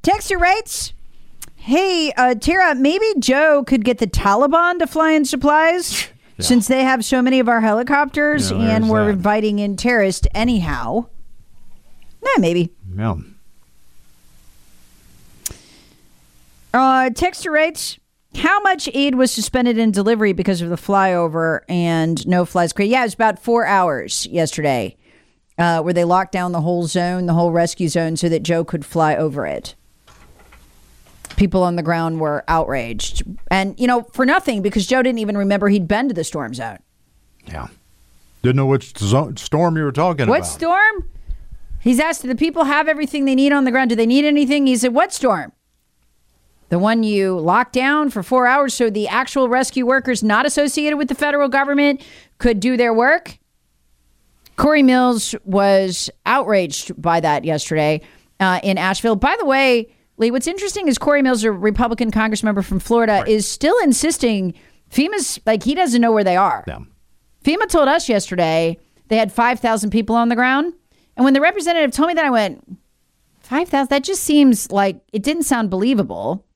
Texture rates. Hey, Tara, maybe Joe could get the Taliban to fly in supplies since they have so many of our helicopters and we're inviting in terrorists anyhow. Maybe. Yeah. Texture rates. How much aid was suspended in delivery because of the flyover and no flies created? Yeah, it was about 4 hours yesterday where they locked down the whole zone, the whole rescue zone, so that Joe could fly over it. People on the ground were outraged. And, for nothing, because Joe didn't even remember he'd been to the storm zone. Yeah. Didn't know which storm you were talking about. What storm? He's asked, do the people have everything they need on the ground? Do they need anything? He said, what storm? The one you locked down for 4 hours so the actual rescue workers not associated with the federal government could do their work? Corey Mills was outraged by that yesterday in Asheville. By the way, Lee, what's interesting is Corey Mills, a Republican congressmember from Florida, is still insisting FEMA's, he doesn't know where they are. Yeah. FEMA told us yesterday they had 5,000 people on the ground. And when the representative told me that, I went, 5,000? That just seems like it didn't sound believable.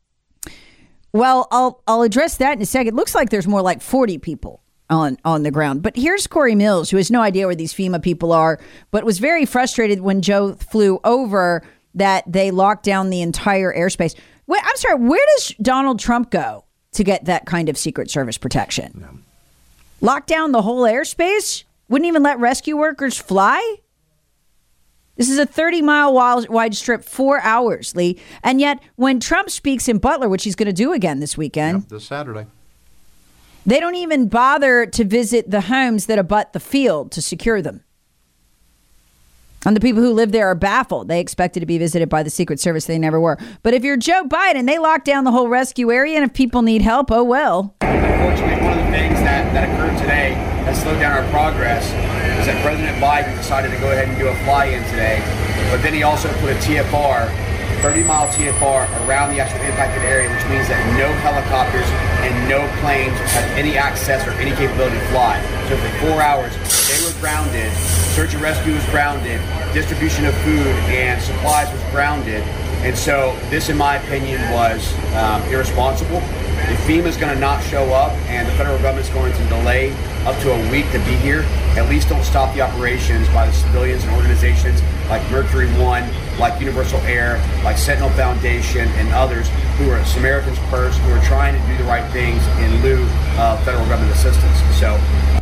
Well, I'll address that in a second. It looks like there's more like 40 people on the ground. But here's Corey Mills, who has no idea where these FEMA people are, but was very frustrated when Joe flew over that they locked down the entire airspace. I'm sorry, where does Donald Trump go to get that kind of Secret Service protection? Yeah. Lock down the whole airspace? Wouldn't even let rescue workers fly? This is a 30-mile wide strip, 4 hours, Lee. And yet, when Trump speaks in Butler, which he's going to do again this weekend, this Saturday, they don't even bother to visit the homes that abut the field to secure them. And the people who live there are baffled. They expected to be visited by the Secret Service. They never were. But if you're Joe Biden, they lock down the whole rescue area. And if people need help, oh, well. Unfortunately, one of the things that occurred today that slowed down our progress is that President Biden decided to go ahead and do a fly-in today. But then he also put a TFR, 30-mile TFR, around the actual impacted area, which means that no helicopters and no planes have any access or any capability to fly. So for 4 hours, they were grounded. Search and rescue was grounded. Distribution of food and supplies was grounded. And so this, in my opinion, was irresponsible. If FEMA's going to not show up and the federal government's going to delay up to a week to be here, at least don't stop the operations by the civilians and organizations like Mercury One, like Universal Air, like Sentinel Foundation, and others who are Samaritan's Purse, who are trying to do the right things in lieu of federal government assistance. So.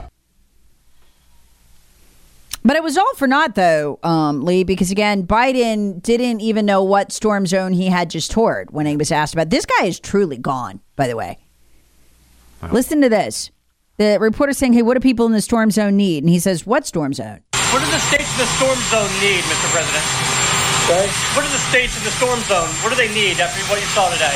But it was all for naught, though, Lee, because, again, Biden didn't even know what storm zone he had just toured when he was asked about. This guy is truly gone, by the way. Wow. Listen to this. The reporter's saying, hey, what do people in the storm zone need? And he says, what storm zone? What do the states in the storm zone need, Mr. President? Okay. What do the states in the storm zone, what do they need after what you saw today?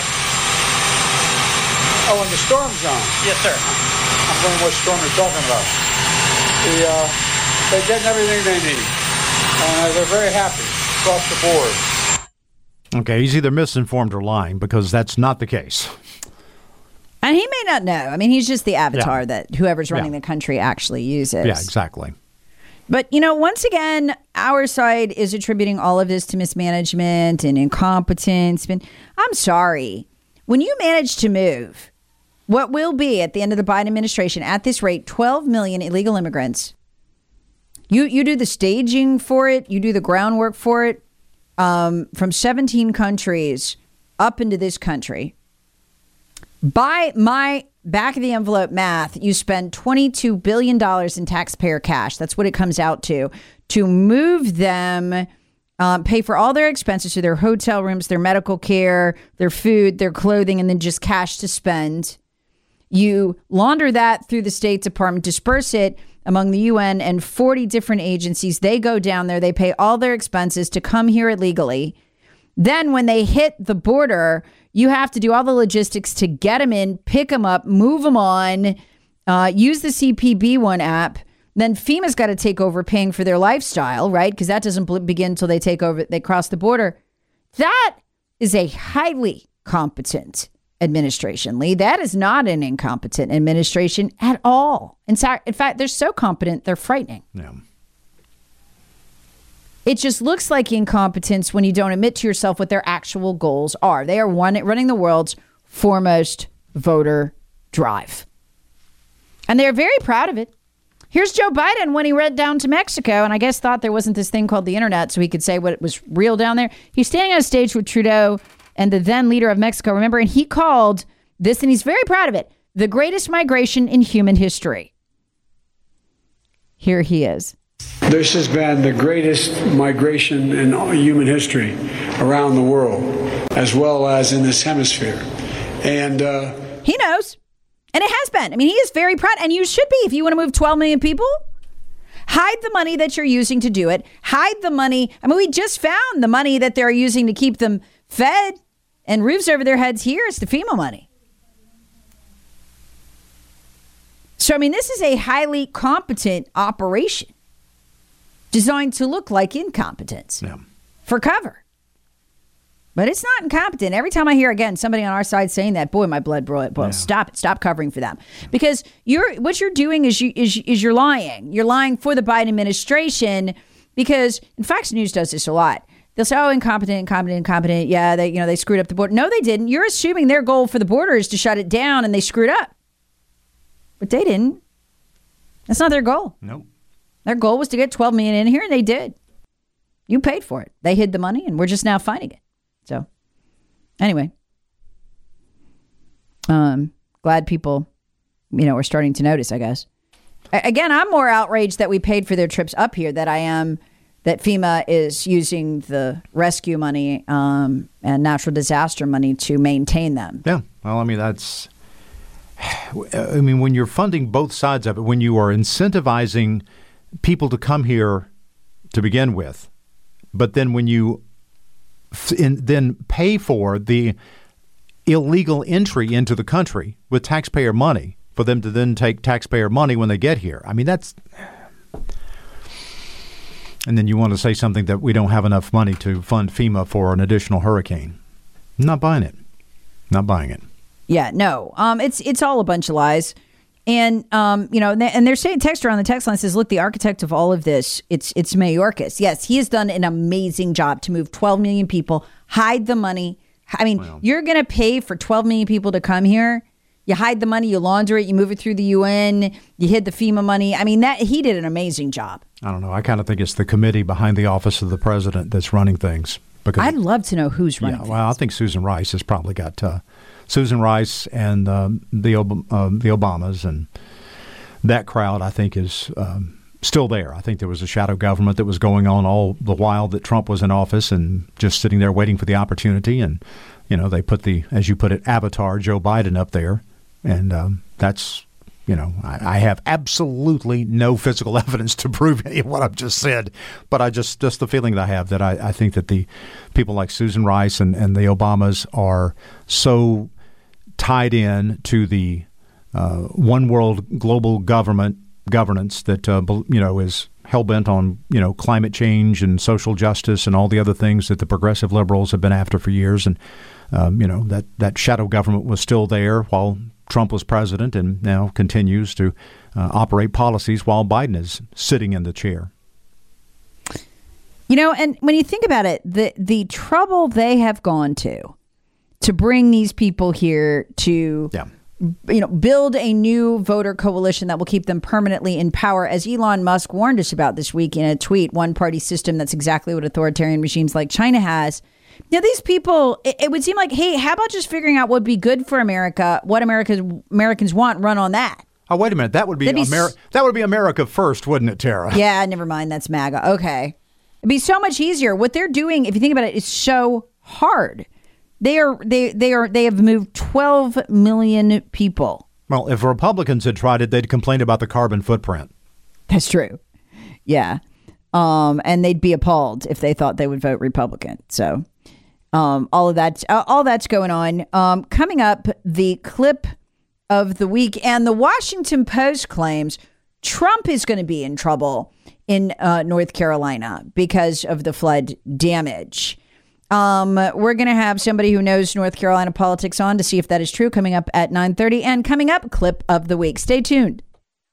Oh, in the storm zone? Yes, sir. I'm wondering what storm you're talking about. They're getting everything they need. They're very happy across the board. Okay, he's either misinformed or lying, because that's not the case. And he may not know. I mean, he's just the avatar that whoever's running the country actually uses. Yeah, exactly. But, once again, our side is attributing all of this to mismanagement and incompetence. I'm sorry. When you manage to move what will be, at the end of the Biden administration, at this rate, 12 million illegal immigrants, you do the staging for it, you do the groundwork for it, from 17 countries up into this country. By my back of the envelope math, you spend $22 billion in taxpayer cash. That's what it comes out to move them, pay for all their expenses, so their hotel rooms, their medical care, their food, their clothing, and then just cash to spend. You launder that through the State Department, disperse it among the UN and 40 different agencies. They go down there. They pay all their expenses to come here illegally. Then when they hit the border, you have to do all the logistics to get them in, pick them up, move them on, use the CPB1 app. Then FEMA's got to take over paying for their lifestyle, right? Because that doesn't begin until they take over, they cross the border. That is a highly competent administration, Lee. That is not an incompetent administration at all. In fact, they're so competent, they're frightening. Yeah. It just looks like incompetence when you don't admit to yourself what their actual goals are. They are running the world's foremost voter drive. And they're very proud of it. Here's Joe Biden when he read down to Mexico and I guess thought there wasn't this thing called the internet so he could say what was real down there. He's standing on a stage with Trudeau and the then leader of Mexico, remember? And he called this, and he's very proud of it, the greatest migration in human history. Here he is. This has been the greatest migration in human history around the world, as well as in this hemisphere. And he knows. And it has been. I mean, he is very proud. And you should be if you want to move 12 million people. Hide the money that you're using to do it. Hide the money. I mean, we just found the money that they're using to keep them fed and roofs over their heads here is the FEMA money. So, I mean, this is a highly competent operation designed to look like incompetence for cover. But it's not incompetent. Every time I hear, again, somebody on our side saying that, boy, my blood boils. Yeah. Stop it. Stop covering for them. Because what you're doing is you're lying. You're lying for the Biden administration because, and Fox News does this a lot. They'll say, oh, incompetent. Yeah, they screwed up the border. No, they didn't. You're assuming their goal for the border is to shut it down and they screwed up. But they didn't. That's not their goal. Nope. Their goal was to get 12 million in here, and they did. You paid for it. They hid the money, and we're just now finding it. So, anyway, glad people, are starting to notice, I guess. Again, I'm more outraged that we paid for their trips up here than I am that FEMA is using the rescue money and natural disaster money to maintain them. Yeah. Well, when you're funding both sides of it, when you are incentivizing people to come here to begin with, but then when you then pay for the illegal entry into the country with taxpayer money for them to then take taxpayer money when they get here. I mean, that's... And then you want to say something that we don't have enough money to fund FEMA for an additional hurricane. I'm not buying it. Not buying it. Yeah, no. It's all a bunch of lies. And, and they're saying, texter on the text line says, look, the architect of all of this, it's Mayorkas. Yes, he has done an amazing job to move 12 million people, hide the money. I mean, You're going to pay for 12 million people to come here. You hide the money, you launder it, you move it through the UN, you hid the FEMA money. I mean, he did an amazing job. I don't know. I kind of think it's the committee behind the office of the president that's running things. Because I'd love to know who's running things. Well, I think Susan Rice has probably got Susan Rice and the Obamas and that crowd, I think, is still there. I think there was a shadow government that was going on all the while that Trump was in office and just sitting there waiting for the opportunity. And, they put as you put it, avatar Joe Biden up there. And that's, I have absolutely no physical evidence to prove any of what I've just said. But just the feeling that I have that I think that the people like Susan Rice and the Obamas are so tied in to the one world global governance that, is hell-bent on, climate change and social justice and all the other things that the progressive liberals have been after for years. And, that shadow government was still there while Trump was president and now continues to operate policies while Biden is sitting in the chair. And when you think about it, the trouble they have gone to bring these people here to, build a new voter coalition that will keep them permanently in power, as Elon Musk warned us about this week in a tweet, one-party system, that's exactly what authoritarian regimes like China has. These people, it would seem like, hey, how about just figuring out what would be good for America, what Americans want, run on that. Oh, wait a minute. That would be America first, wouldn't it, Tara? Yeah, never mind. That's MAGA. Okay. It'd be so much easier. What they're doing, if you think about it, is so hard. They have moved 12 million people. Well, if Republicans had tried it, they'd complain about the carbon footprint. That's true. Yeah. And they'd be appalled if they thought they would vote Republican. So all that's going on. Coming up, the clip of the week, and the Washington Post claims Trump is going to be in trouble in North Carolina because of the flood damage. We're going to have somebody who knows North Carolina politics on to see if that is true, coming up at 9:30. And coming up, clip of the week. Stay tuned.